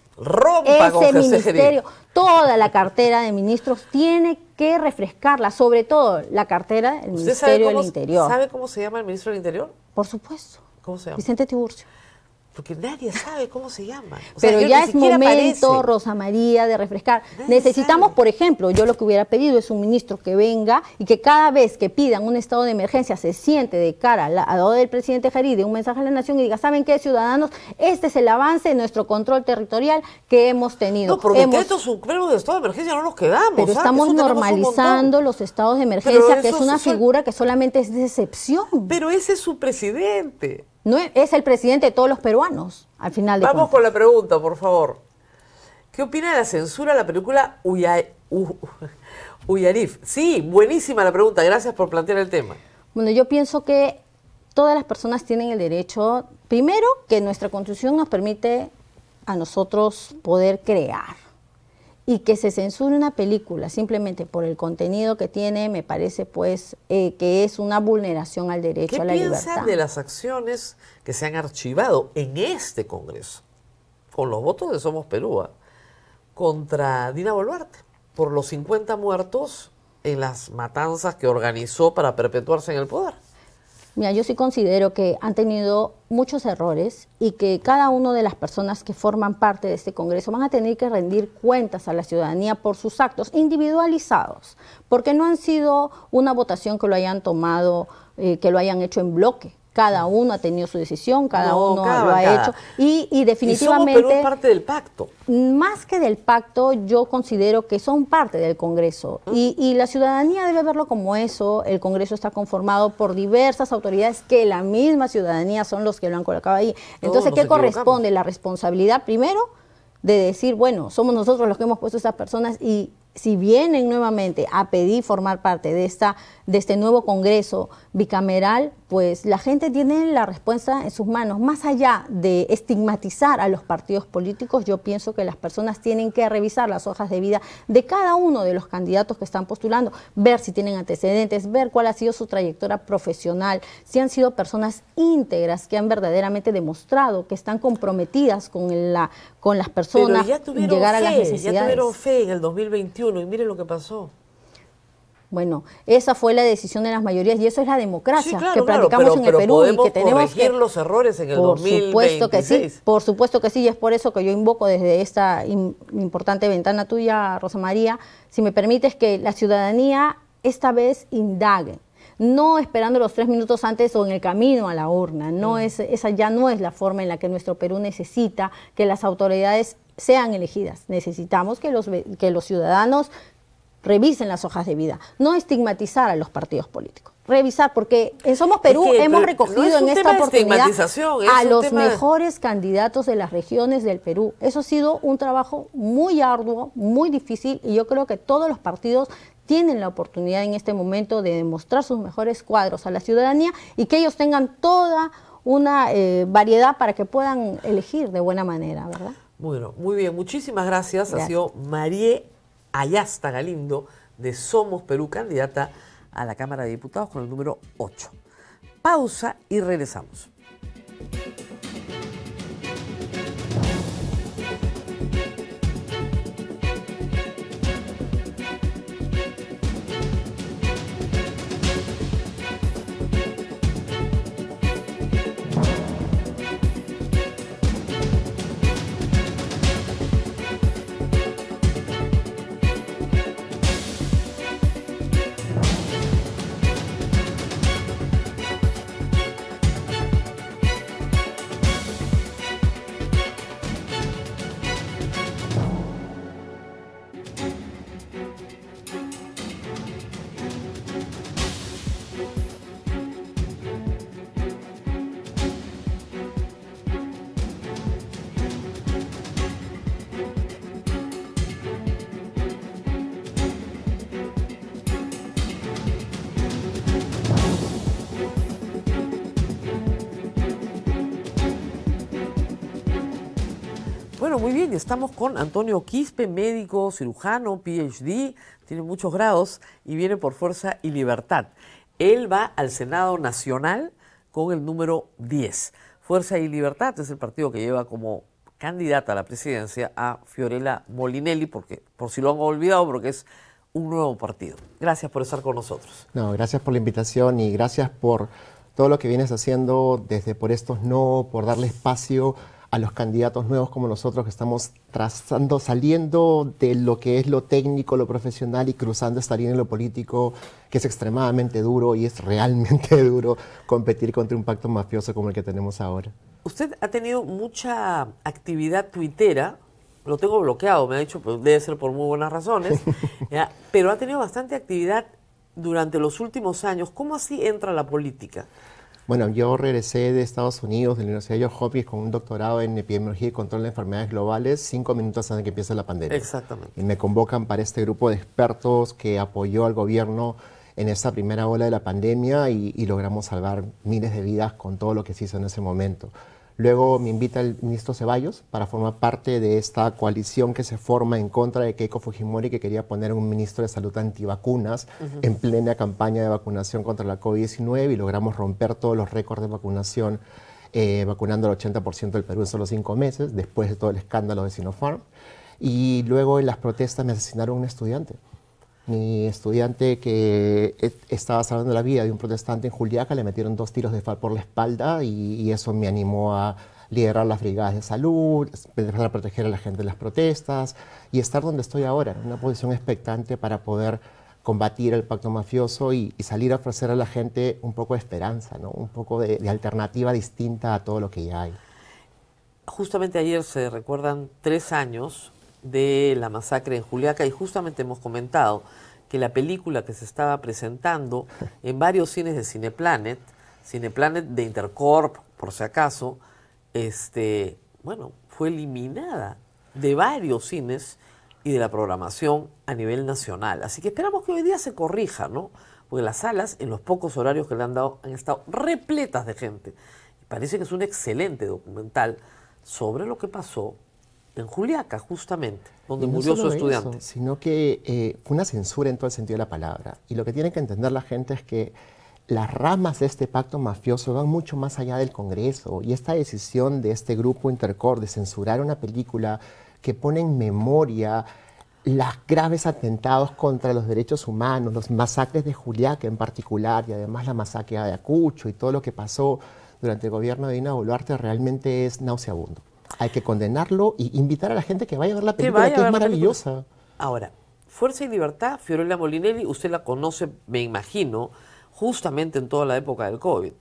ese ministerio. Toda la cartera de ministros tiene que refrescarla, sobre todo la cartera del Ministerio del Interior. ¿Sabe cómo se llama el ministro del Interior? Por supuesto. ¿Cómo se llama? Vicente Tiburcio. Porque nadie sabe cómo se llama. Pero ya es momento, Rosa María, de refrescar. Necesitamos, por ejemplo, yo lo que hubiera pedido es un ministro que venga y que cada vez que pidan un estado de emergencia se siente de cara al lado del presidente Gerí, de un mensaje a la nación, y diga, ¿saben qué, ciudadanos? Este es el avance de nuestro control territorial que hemos tenido. No, por decretos supremos de estado de emergencia no nos quedamos. Pero estamos normalizando los estados de emergencia, que es una figura que solamente es de excepción. Pero ese es su presidente. No es el presidente de todos los peruanos, al final de cuentas. Vamos con la pregunta, por favor. ¿Qué opina de la censura a la película Uyarif? Sí, buenísima la pregunta, gracias por plantear el tema. Bueno, yo pienso que todas las personas tienen el derecho, primero, que nuestra Constitución nos permite a nosotros poder crear. Y que se censure una película simplemente por el contenido que tiene, me parece pues que es una vulneración al derecho a la libertad. ¿Qué piensan de las acciones que se han archivado en este Congreso, con los votos de Somos Perú, contra Dina Boluarte, por los 50 muertos en las matanzas que organizó para perpetuarse en el poder? Mira, yo sí considero que han tenido muchos errores y que cada una de las personas que forman parte de este Congreso van a tener que rendir cuentas a la ciudadanía por sus actos individualizados, porque no han sido una votación que lo hayan tomado, que lo hayan hecho en bloque. Cada uno ha tenido su decisión, cada uno lo ha hecho. Y definitivamente... Y Somos Perú parte del pacto. Más que del pacto, yo considero que son parte del Congreso. Y la ciudadanía debe verlo como eso. El Congreso está conformado por diversas autoridades que la misma ciudadanía son los que lo han colocado ahí. Entonces, ¿qué corresponde? La responsabilidad, primero, de decir, bueno, somos nosotros los que hemos puesto a esas personas y si vienen nuevamente a pedir formar parte de este nuevo Congreso bicameral, pues la gente tiene la respuesta en sus manos. Más allá de estigmatizar a los partidos políticos, yo pienso que las personas tienen que revisar las hojas de vida de cada uno de los candidatos que están postulando, ver si tienen antecedentes, ver cuál ha sido su trayectoria profesional, si han sido personas íntegras que han verdaderamente demostrado que están comprometidas con las personas, llegar a las necesidades. Ya tuvieron fe en el 2021 y miren lo que pasó. Bueno, esa fue la decisión de las mayorías y eso es la democracia que claro, practicamos en el Perú y que tenemos corregir los errores en el 2026. Supuesto que sí, por supuesto que sí, y es por eso que yo invoco desde esta importante ventana tuya, Rosa María, si me permites, que la ciudadanía esta vez indague, no esperando los 3 minutos antes o en el camino a la urna. Esa ya no es la forma en la que nuestro Perú necesita que las autoridades sean elegidas. Necesitamos que los ciudadanos revisen las hojas de vida, no estigmatizar a los partidos políticos. Revisar, porque en Somos Perú hemos recogido en esta oportunidad a los mejores candidatos de las regiones del Perú. Eso ha sido un trabajo muy arduo, muy difícil, y yo creo que todos los partidos tienen la oportunidad en este momento de demostrar sus mejores cuadros a la ciudadanía y que ellos tengan toda una variedad para que puedan elegir de buena manera, ¿verdad? Bueno, muy bien, muchísimas gracias. Ha sido María Ayasta Galindo, de Somos Perú, candidata a la Cámara de Diputados con el número 8. Pausa y regresamos. Bueno, muy bien, estamos con Antonio Quispe, médico, cirujano, PhD, tiene muchos grados y viene por Fuerza y Libertad. Él va al Senado Nacional con el número 10. Fuerza y Libertad es el partido que lleva como candidata a la presidencia a Fiorella Molinelli, porque por si lo han olvidado, porque es un nuevo partido. Gracias por estar con nosotros. No, gracias por la invitación y gracias por todo lo que vienes haciendo desde Por Estos No, por darle espacio a los candidatos nuevos como nosotros que estamos saliendo de lo que es lo técnico, lo profesional y cruzando esta línea en lo político, que es extremadamente duro y es realmente duro competir contra un pacto mafioso como el que tenemos ahora. Usted ha tenido mucha actividad tuitera, lo tengo bloqueado, me ha dicho, pues debe ser por muy buenas razones, ¿ya? Pero ha tenido bastante actividad durante los últimos años. ¿Cómo así entra la política? Bueno, yo regresé de Estados Unidos, de la Universidad de Johns Hopkins, con un doctorado en epidemiología y control de enfermedades globales, 5 minutos antes de que empiece la pandemia. Exactamente. Y me convocan para este grupo de expertos que apoyó al gobierno en esta primera ola de la pandemia y logramos salvar miles de vidas con todo lo que se hizo en ese momento. Luego me invita el ministro Ceballos para formar parte de esta coalición que se forma en contra de Keiko Fujimori, que quería poner un ministro de salud antivacunas en plena campaña de vacunación contra la COVID-19 y logramos romper todos los récords de vacunación, vacunando al 80% del Perú en solo 5 meses, después de todo el escándalo de Sinopharm. Y luego en las protestas me asesinaron a un estudiante. Mi estudiante que estaba salvando la vida de un protestante en Juliaca, le metieron 2 tiros de FARC por la espalda y eso me animó a liderar las brigadas de salud, empezar a proteger a la gente de las protestas y estar donde estoy ahora, en una posición expectante para poder combatir el pacto mafioso y salir a ofrecer a la gente un poco de esperanza, ¿no? Un poco de alternativa distinta a todo lo que ya hay. Justamente ayer se recuerdan 3 años de la masacre en Juliaca y justamente hemos comentado que la película que se estaba presentando en varios cines de Cineplanet de Intercorp, por si acaso, bueno, fue eliminada de varios cines y de la programación a nivel nacional. Así que esperamos que hoy día se corrija, ¿no? Porque las salas, en los pocos horarios que le han dado, han estado repletas de gente. Y parece que es un excelente documental sobre lo que pasó en Juliaca, justamente, donde murió su estudiante. Eso, sino que fue una censura en todo el sentido de la palabra. Y lo que tiene que entender la gente es que las ramas de este pacto mafioso van mucho más allá del Congreso. Y esta decisión de este grupo Intercor de censurar una película que pone en memoria los graves atentados contra los derechos humanos, los masacres de Juliaca en particular, y además la masacre de Ayacucho y todo lo que pasó durante el gobierno de Dina Boluarte, realmente es nauseabundo. Hay que condenarlo y invitar a la gente que vaya a ver la película, que es maravillosa. Ahora, Fuerza y Libertad, Fiorella Molinelli, usted la conoce, me imagino, justamente en toda la época del COVID.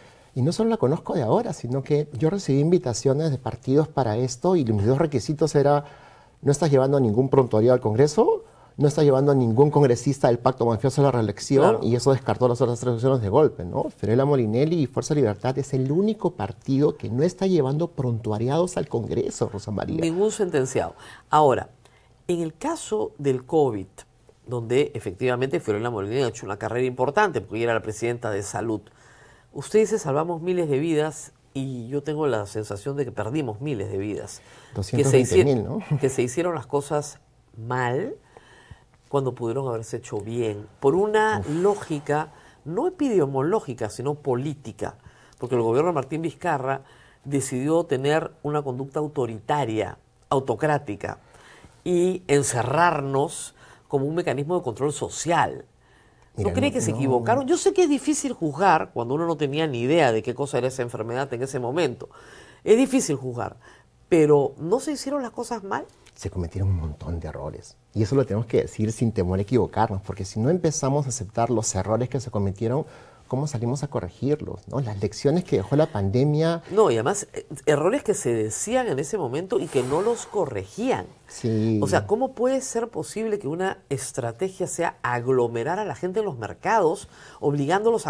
Y no solo la conozco de ahora, sino que yo recibí invitaciones de partidos para esto y mis dos requisitos era: no estás llevando a ningún prontuario al Congreso, no estás llevando a ningún congresista del pacto mafioso a la reelección, claro. Y eso descartó las otras tres opciones de golpe, ¿no? Fiorella Molinelli y Fuerza Libertad es el único partido que no está llevando prontuariados al Congreso, Rosa María. Ningún sentenciado. Ahora, en el caso del COVID, donde efectivamente Fiorella Molinelli ha hecho una carrera importante, porque ella era la presidenta de Salud, usted dice salvamos miles de vidas, y yo tengo la sensación de que perdimos miles de vidas. 220.000, ¿no? Que se hicieron las cosas mal cuando pudieron haberse hecho bien, por una lógica, no epidemiológica, sino política, porque el gobierno de Martín Vizcarra decidió tener una conducta autoritaria, autocrática, y encerrarnos como un mecanismo de control social. ¿No cree que se equivocaron? Yo sé que es difícil juzgar cuando uno no tenía ni idea de qué cosa era esa enfermedad en ese momento. Es difícil juzgar, pero ¿no se hicieron las cosas mal? Se cometieron un montón de errores. Y eso lo tenemos que decir sin temor a equivocarnos, porque si no empezamos a aceptar los errores que se cometieron, ¿cómo salimos a corregirlos? ¿No? Las lecciones que dejó la pandemia... No, y además errores que se decían en ese momento y que no los corregían. Sí. O sea, ¿cómo puede ser posible que una estrategia sea aglomerar a la gente en los mercados, obligándolos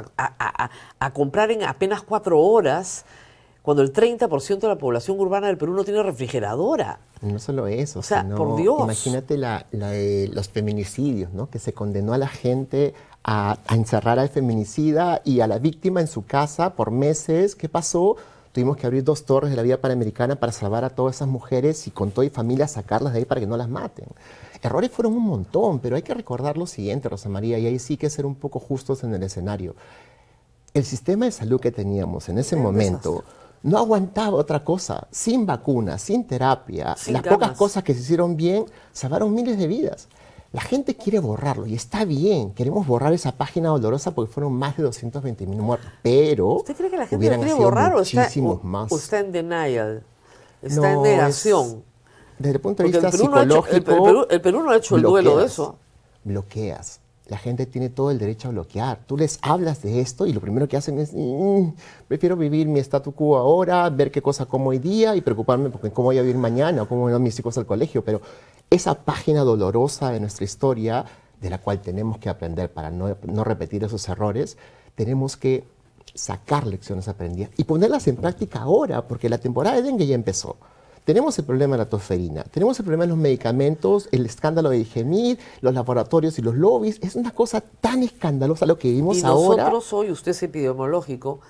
a comprar en apenas 4 horas, cuando el 30% de la población urbana del Perú no tiene refrigeradora? No solo eso, o sea, sino, por Dios. Imagínate los feminicidios, ¿no? Que se condenó a la gente a encerrar al feminicida y a la víctima en su casa por meses. ¿Qué pasó? Tuvimos que abrir 2 torres de la vía panamericana para salvar a todas esas mujeres y con toda y familia sacarlas de ahí para que no las maten. Errores fueron un montón, pero hay que recordar lo siguiente, Rosa María, y ahí sí que ser un poco justos en el escenario. El sistema de salud que teníamos en ese momento no aguantaba otra cosa. Sin vacunas, sin terapia, las pocas cosas que se hicieron bien salvaron miles de vidas. La gente quiere borrarlo y está bien. Queremos borrar esa página dolorosa porque fueron más de 220.000 muertos. Pero ¿usted cree que la gente lo quiere borrar o está en denial? Está en negación. Desde el punto de vista psicológico, el Perú no ha hecho el duelo de eso. Bloqueas. La gente tiene todo el derecho a bloquear. Tú les hablas de esto y lo primero que hacen es prefiero vivir mi statu quo ahora, ver qué cosa como hoy día y preocuparme por cómo voy a vivir mañana o cómo van mis hijos al colegio. Pero esa página dolorosa de nuestra historia, de la cual tenemos que aprender para no repetir esos errores, tenemos que sacar lecciones aprendidas y ponerlas en práctica ahora, porque la temporada de dengue ya empezó. Tenemos el problema de la tosferina, tenemos el problema de los medicamentos, el escándalo de Digemid, los laboratorios y los lobbies. Es una cosa tan escandalosa lo que vivimos ahora. Y nosotros hoy, usted es epidemiólogo,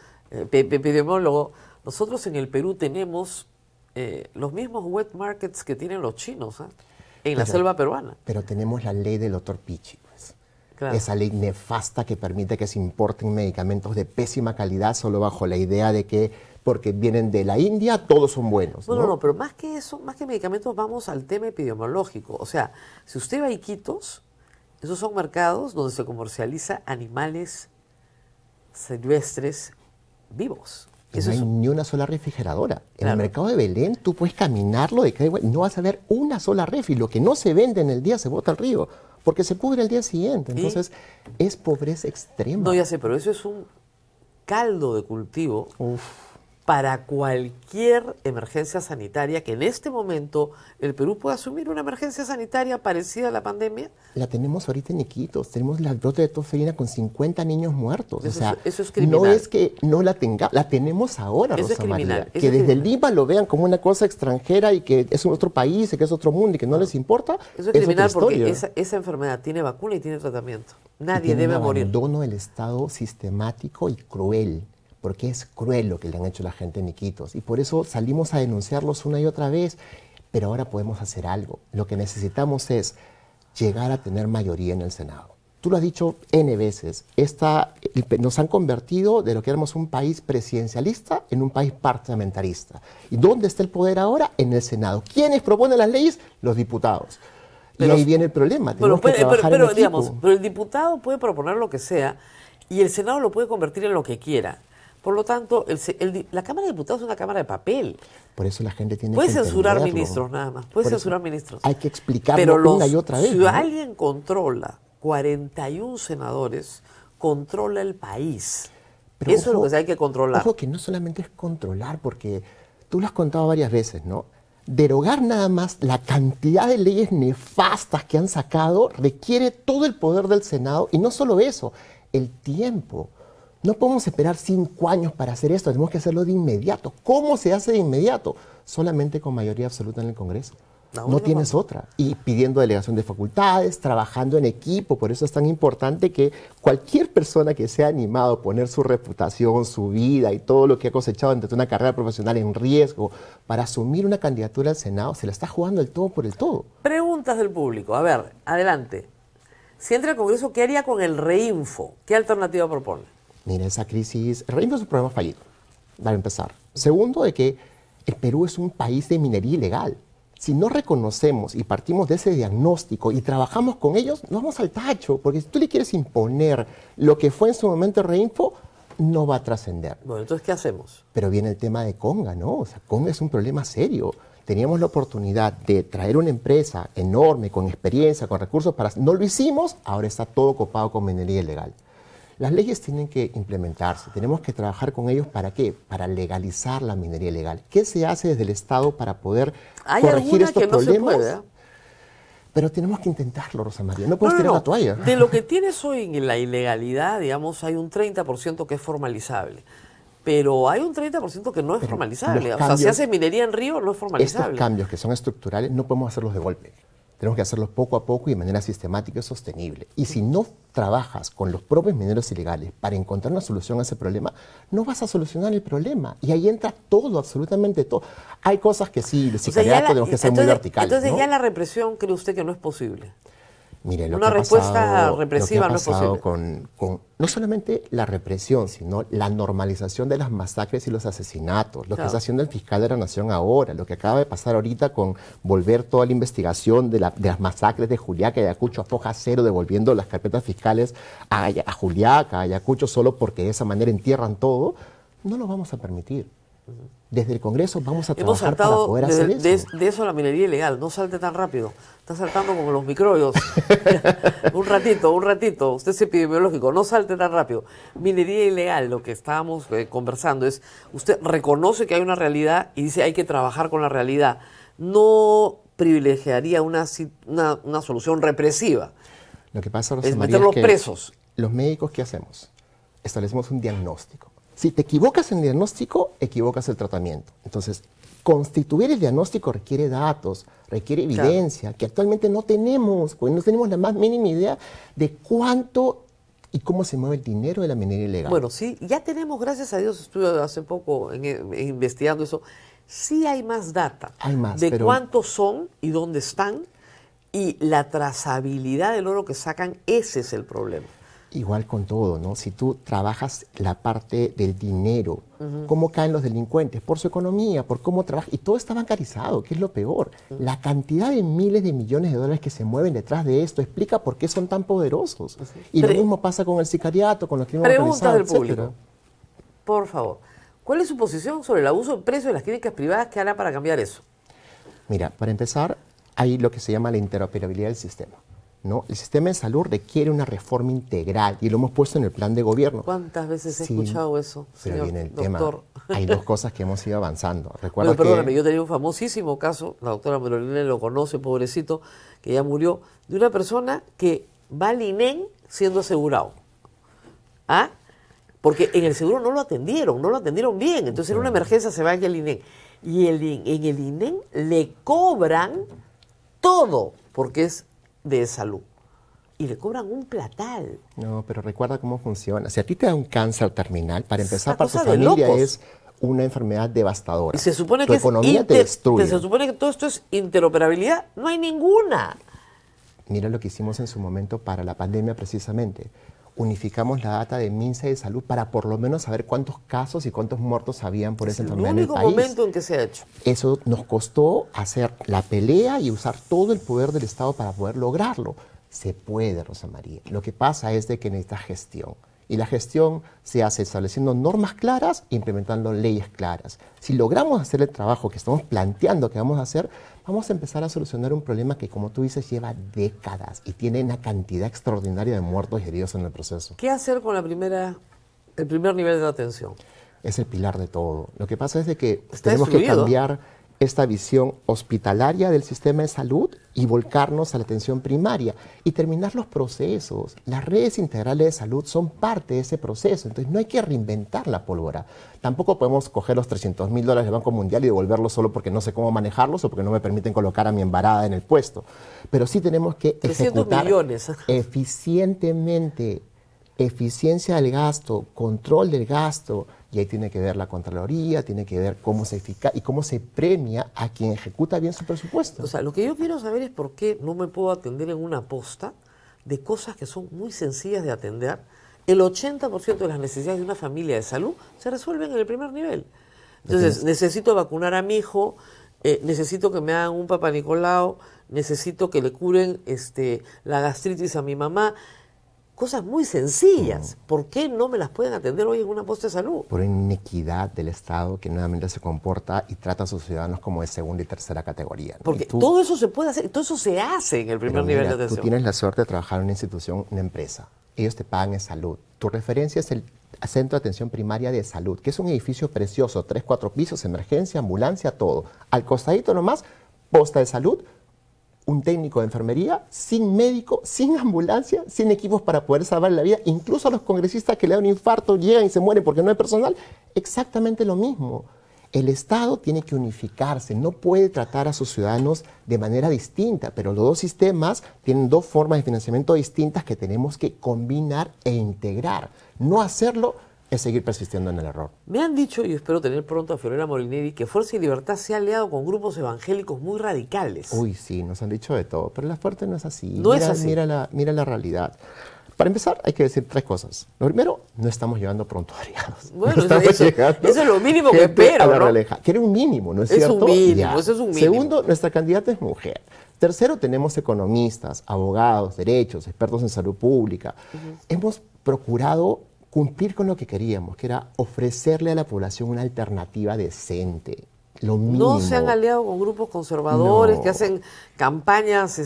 nosotros en el Perú tenemos los mismos wet markets que tienen los chinos en la selva peruana. Pero tenemos la ley del doctor Pichi, pues. Claro. Esa ley nefasta que permite que se importen medicamentos de pésima calidad solo bajo la idea de que porque vienen de la India, todos son buenos. No, pero más que eso, más que medicamentos, vamos al tema epidemiológico. O sea, si usted va a Iquitos, esos son mercados donde se comercializa animales silvestres vivos. No hay ni una sola refrigeradora. En el mercado de Belén tú puedes caminarlo de calle, no vas a ver una sola refri. Lo que no se vende en el día se bota al río, porque se pudre el día siguiente. Entonces, es pobreza extrema. No, ya sé, pero eso es un caldo de cultivo para cualquier emergencia sanitaria, que en este momento el Perú puede asumir una emergencia sanitaria parecida a la pandemia? La tenemos ahorita en Iquitos, tenemos la brote de tos ferina con 50 niños muertos. Eso es criminal. No es que no la tengamos, la tenemos ahora, Eso Rosa es criminal. María. Que desde Lima lo vean como una cosa extranjera y que es otro país, y que es otro mundo y que no les importa. Eso es criminal otra porque historia. esa enfermedad tiene vacuna y tiene tratamiento. Y Nadie tiene debe un morir. abandono del Estado sistemático y cruel, porque es cruel lo que le han hecho a la gente en Iquitos. Y por eso salimos a denunciarlos una y otra vez, pero ahora podemos hacer algo. Lo que necesitamos es llegar a tener mayoría en el Senado. Tú lo has dicho N veces, nos han convertido de lo que éramos un país presidencialista en un país parlamentarista. ¿Y dónde está el poder ahora? En el Senado. ¿Quiénes proponen las leyes? Los diputados. Pero, y ahí viene el problema. Tenemos que trabajar en equipo. Pero el diputado puede proponer lo que sea y el Senado lo puede convertir en lo que quiera. Por lo tanto, la Cámara de Diputados es una Cámara de papel. Por eso la gente tiene Puede que censurar entenderlo. ministros nada más. Puede Por censurar eso ministros. hay que explicarlo una y otra vez. Si ¿no? alguien controla 41 senadores, controla el país. Pero eso ojo, es lo que hay que controlar. Ojo que no solamente es controlar, porque tú lo has contado varias veces, ¿no? Derogar nada más la cantidad de leyes nefastas que han sacado requiere todo el poder del Senado, y no solo eso, el tiempo. No podemos esperar 5 años para hacer esto, tenemos que hacerlo de inmediato. ¿Cómo se hace de inmediato? Solamente con mayoría absoluta en el Congreso. No tienes otra. Y pidiendo delegación de facultades, trabajando en equipo. Por eso es tan importante que cualquier persona que sea animado a poner su reputación, su vida y todo lo que ha cosechado durante una carrera profesional en riesgo para asumir una candidatura al Senado, se la está jugando el todo por el todo. Preguntas del público. A ver, adelante. Si entra al Congreso, ¿qué haría con el Reinfo? ¿Qué alternativa propone? Mira, esa crisis, el Reinfo es un programa fallido, para empezar. Segundo, de que el Perú es un país de minería ilegal. Si no reconocemos y partimos de ese diagnóstico y trabajamos con ellos, nos vamos al tacho, porque si tú le quieres imponer lo que fue en su momento el Reinfo, no va a trascender. Bueno, entonces, ¿qué hacemos? Pero viene el tema de Conga, ¿no? O sea, Conga es un problema serio. Teníamos la oportunidad de traer una empresa enorme, con experiencia, con recursos para... No lo hicimos, ahora está todo copado con minería ilegal. Las leyes tienen que implementarse, tenemos que trabajar con ellos, ¿para qué? Para legalizar la minería ilegal. ¿Qué se hace desde el Estado para poder corregir estos problemas? Se puede, ¿eh? Pero tenemos que intentarlo, Rosa María, no puedes tirar la toalla. De lo que tienes hoy en la ilegalidad, digamos, hay un 30% que es formalizable. Pero hay un 30% que no es formalizable. O sea, si hace minería en río, no es formalizable. Estos cambios que son estructurales no podemos hacerlos de golpe. Tenemos que hacerlos poco a poco y de manera sistemática y sostenible. Y si no trabajas con los propios mineros ilegales para encontrar una solución a ese problema, no vas a solucionar el problema. Y ahí entra todo, absolutamente todo. Hay cosas que sí, el sicariato tenemos que ser muy verticales. Entonces, ¿no? ya la represión, ¿cree usted que no es posible? Mire, Una respuesta represiva no es posible. Con no solamente la represión, sino la normalización de las masacres y los asesinatos, lo que está haciendo el fiscal de la Nación ahora, lo que acaba de pasar ahorita con volver toda la investigación de las masacres de Juliaca y Ayacucho a foja cero, devolviendo las carpetas fiscales a Juliaca, a Ayacucho, solo porque de esa manera entierran todo, no lo vamos a permitir. Desde el Congreso vamos a trabajar para poder hacer eso. De eso a la minería ilegal, no salte tan rápido. Está saltando como los microbios. un ratito. Usted es epidemiológico, no salte tan rápido. Minería ilegal, lo que estábamos conversando es, usted reconoce que hay una realidad y dice hay que trabajar con la realidad. No privilegiaría una solución represiva. Lo que pasa, Rosa es María, meterlos es que presos. Los médicos, ¿qué hacemos? Establecemos un diagnóstico. Si te equivocas en el diagnóstico, equivocas el tratamiento. Entonces, constituir el diagnóstico requiere datos, requiere evidencia, que actualmente no tenemos, porque no tenemos la más mínima idea de cuánto y cómo se mueve el dinero de la minería ilegal. Bueno, sí, ya tenemos, gracias a Dios, estuve hace poco investigando eso, sí hay más data de cuántos son y dónde están, y la trazabilidad del oro que sacan, ese es el problema. Igual con todo, ¿no? Si tú trabajas la parte del dinero, cómo caen los delincuentes, por su economía, por cómo trabajan, y todo está bancarizado, que es lo peor. La cantidad de miles de millones de dólares que se mueven detrás de esto explica por qué son tan poderosos. Y lo mismo pasa con el sicariato, con los crímenes organizados, Preguntas del público. Por favor, ¿cuál es su posición sobre el abuso de precios de las clínicas privadas? ¿Qué hará para cambiar eso? Mira, para empezar, hay lo que se llama la interoperabilidad del sistema, ¿no? El sistema de salud requiere una reforma integral y lo hemos puesto en el plan de gobierno. ¿Cuántas veces he escuchado eso, pero señor viene el doctor? tema. hay dos cosas que hemos ido avanzando. Recuerda Bueno, perdóname, que yo tenía un famosísimo caso, la doctora Melolina lo conoce, pobrecito, que ya murió, de una persona que va al INEM siendo asegurado. ¿Ah? Porque en el seguro no lo atendieron bien. Entonces en una emergencia se va al INEM. Y en el INEM le cobran todo, porque es de salud. Y le cobran un platal. no, pero recuerda cómo funciona. Si a ti te da un cáncer terminal, para empezar, una para tu cosa de familia locos. es una enfermedad devastadora. Y se supone tu que economía te destruye. se supone que todo esto es interoperabilidad. No hay ninguna. Mira lo que hicimos en su momento para la pandemia precisamente. Unificamos la data de MINSA y de salud para por lo menos saber cuántos casos y cuántos muertos habían por esa Es el enfermedad en el único país. momento en que se ha hecho. Eso nos costó hacer la pelea y usar todo el poder del Estado para poder lograrlo. Se puede, Rosa María. Lo que pasa es de que necesita gestión. Y la gestión se hace estableciendo normas claras e implementando leyes claras. Si logramos hacer el trabajo que estamos planteando que vamos a hacer, vamos a empezar a solucionar un problema que, como tú dices, lleva décadas y tiene una cantidad extraordinaria de muertos y heridos en el proceso. ¿Qué hacer con el primer nivel de atención? Es el pilar de todo. Lo que pasa es de que Está tenemos que destruido. cambiar esta visión hospitalaria del sistema de salud y volcarnos a la atención primaria y terminar los procesos. Las redes integrales de salud son parte de ese proceso, entonces no hay que reinventar la pólvora. Tampoco podemos coger los $300.000 del Banco Mundial y devolverlos solo porque no sé cómo manejarlos o porque no me permiten colocar a mi embarada en el puesto. Pero sí tenemos que 300 ejecutar millones. eficientemente. Eficiencia del gasto, control del gasto, y ahí tiene que ver la Contraloría, tiene que ver cómo se efica y cómo se premia a quien ejecuta bien su presupuesto. O sea, lo que yo quiero saber es por qué no me puedo atender en una posta de cosas que son muy sencillas de atender. El 80% de las necesidades de una familia de salud se resuelven en el primer nivel. Entonces, necesito vacunar a mi hijo, necesito que me hagan un Papá Nicolau, necesito que le curen la gastritis a mi mamá. Cosas muy sencillas. ¿Por qué no me las pueden atender hoy en una posta de salud? Por inequidad del Estado que nuevamente se comporta y trata a sus ciudadanos como de segunda y tercera categoría. Porque Y tú, todo eso se puede hacer, todo eso se hace en el primer pero nivel mira, de atención. tú tienes la suerte de trabajar en una institución, una empresa. Ellos te pagan en salud. Tu referencia es el Centro de Atención Primaria de Salud, que es un edificio precioso, 3, 4 pisos, emergencia, ambulancia, todo. Al costadito nomás, posta de salud, un técnico de enfermería, sin médico, sin ambulancia, sin equipos para poder salvar la vida. Incluso a los congresistas que le dan un infarto llegan y se mueren porque no hay personal. Exactamente lo mismo. El Estado tiene que unificarse, no puede tratar a sus ciudadanos de manera distinta, pero los dos sistemas tienen dos formas de financiamiento distintas que tenemos que combinar e integrar. No hacerlo es seguir persistiendo en el error. Me han dicho, y espero tener pronto a Fiorella Molineri, que Fuerza y Libertad se ha aliado con grupos evangélicos muy radicales. Uy, sí, nos han dicho de todo, pero la fuerte no es así. No es así. Mira la realidad. Para empezar, hay que decir 3 cosas. Lo primero, no estamos llevando prontuariados. Bueno, No estamos eso llegando es lo mínimo que gente espero, a la ¿no? realija. Que era un mínimo, ¿no es Es cierto? un mínimo, Ya. eso es un mínimo. Segundo, nuestra candidata es mujer. Tercero, tenemos economistas, abogados, derechos, expertos en salud pública. Hemos procurado cumplir con lo que queríamos, que era ofrecerle a la población una alternativa decente. Lo mínimo. No se han aliado con grupos conservadores No. que hacen campañas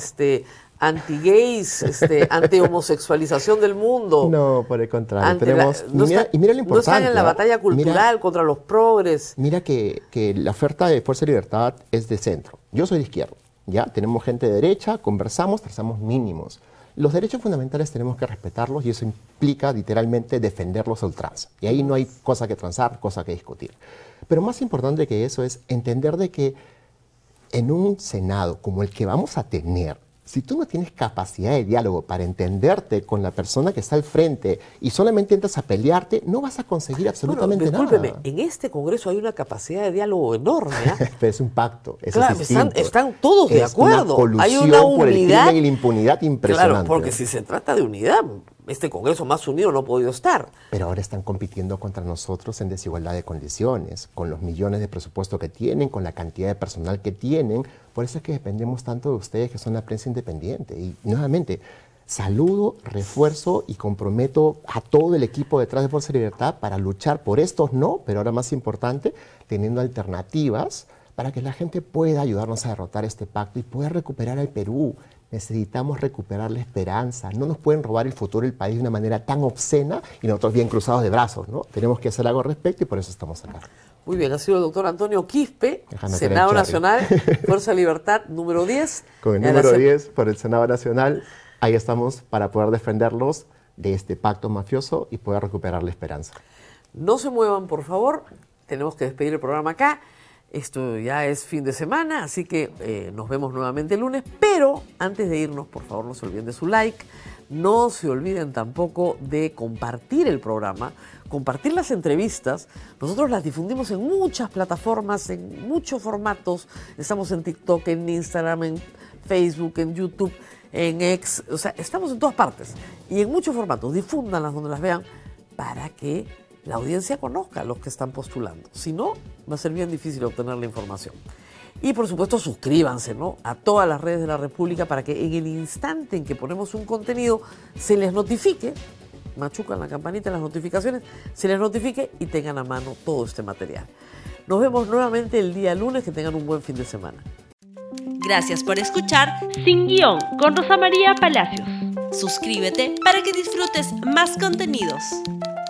anti-gays, anti-homosexualización del mundo. No, por el contrario. Ante Tenemos, no mira, está- y mira lo no importante. están en la ¿ah? batalla cultural contra los progres. Mira que la oferta de Fuerza y Libertad es de centro. Yo soy de izquierda, ¿ya? Tenemos gente de derecha, conversamos, trazamos mínimos. Los derechos fundamentales tenemos que respetarlos y eso implica literalmente defenderlos a ultranza. Y ahí no hay cosa que transar, cosa que discutir. Pero más importante que eso es entender de que en un Senado como el que vamos a tener, si tú no tienes capacidad de diálogo para entenderte con la persona que está al frente y solamente entras a pelearte, no vas a conseguir absolutamente Bueno, discúlpeme, nada. en este Congreso hay una capacidad de diálogo enorme. ¿Ah? Pero es un pacto, eso Claro, es distinto. están todos de acuerdo. Es una Hay colusión una por el unidad. crimen y la impunidad impresionante. Claro, porque si se trata de unidad, este Congreso más unido no ha podido estar. Pero ahora están compitiendo contra nosotros en desigualdad de condiciones, con los millones de presupuesto que tienen, con la cantidad de personal que tienen. Por eso es que dependemos tanto de ustedes, que son la prensa independiente. Y nuevamente, saludo, refuerzo y comprometo a todo el equipo detrás de Fuerza y Libertad para luchar por estos no, pero ahora más importante, teniendo alternativas para que la gente pueda ayudarnos a derrotar este pacto y pueda recuperar al Perú. Necesitamos recuperar la esperanza. No nos pueden robar el futuro del país de una manera tan obscena y nosotros bien cruzados de brazos, ¿no? Tenemos que hacer algo al respecto y por eso estamos acá. Muy bien, ha sido el doctor Antonio Quispe, Déjame Senado hacer el Nacional, Fuerza Libertad, número 10. Con el número 10 por el Senado Nacional, ahí estamos para poder defenderlos de este pacto mafioso y poder recuperar la esperanza. No se muevan, por favor. Tenemos que despedir el programa acá. Esto ya es fin de semana, así que nos vemos nuevamente el lunes. Pero antes de irnos, por favor, no se olviden de su like. No se olviden tampoco de compartir el programa, compartir las entrevistas. Nosotros las difundimos en muchas plataformas, en muchos formatos. Estamos en TikTok, en Instagram, en Facebook, en YouTube, en X. O sea, estamos en todas partes y en muchos formatos. Difúndanlas donde las vean para que la audiencia conozca a los que están postulando. Si no, va a ser bien difícil obtener la información. Y por supuesto, suscríbanse, ¿no?, a todas las redes de la República para que en el instante en que ponemos un contenido se les notifique, machucan la campanita de las notificaciones, se les notifique y tengan a mano todo este material. Nos vemos nuevamente el día lunes, que tengan un buen fin de semana. Gracias por escuchar Sin Guión con Rosa María Palacios. Suscríbete para que disfrutes más contenidos.